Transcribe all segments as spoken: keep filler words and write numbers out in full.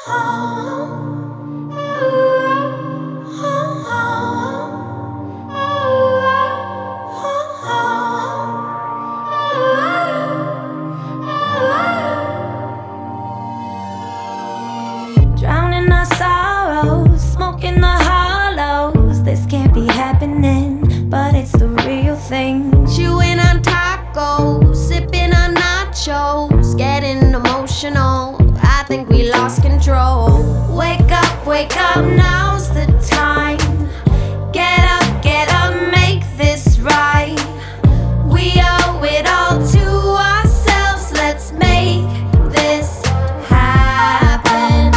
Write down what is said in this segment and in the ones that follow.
Drowning our sorrows, smoking the hollows. This can't be happening, but it's the real thing. Chewing on tacos, sipping on nachos, getting emotional. I think we lost control. Wake up, wake up, now's the time. Get up, get up, make this right. We owe it all to ourselves, let's make this happen.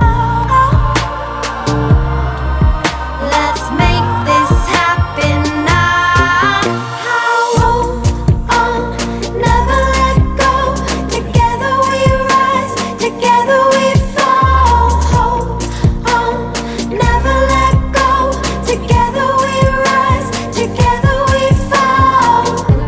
Let's make this happen now. Hold on, never let go. Together we rise, together we fall. Hold on, never let go. Together we rise, together we fall.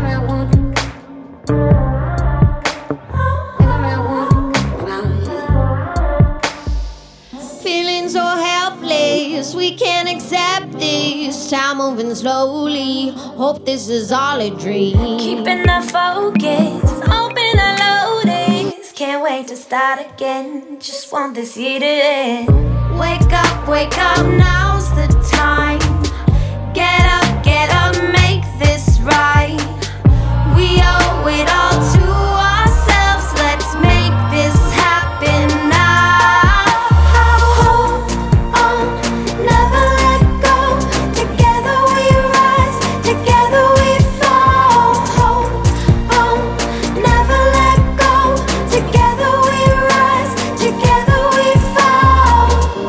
Feeling so helpless, we can't accept this. Time moving slowly, hope this is all a dream. Keeping the focus, open and lotus. Can't wait to start again, just want this year to end. Wake up, wake up, now's the time. Get up, get up, make this right. We owe it all to ourselves, let's make this happen now. Hold on, never let go. Together we rise, together we fall. Hold on, never let go. Together we rise, together we fall.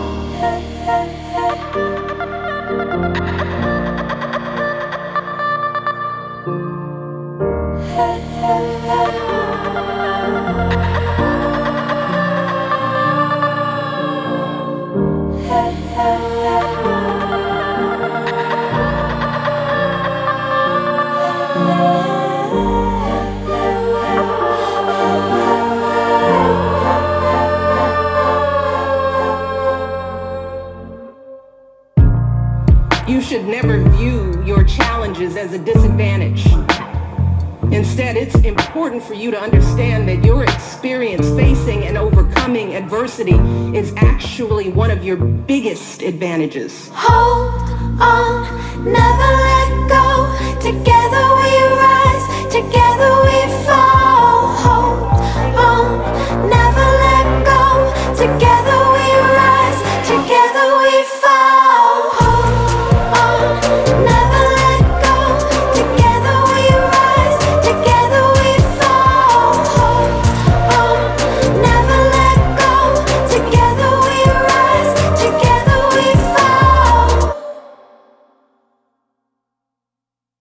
You should never view your challenges as a disadvantage. Instead, it's important for you to understand that your experience facing and overcoming adversity is actually one of your biggest advantages. Hold on, never let go. Together we rise, together we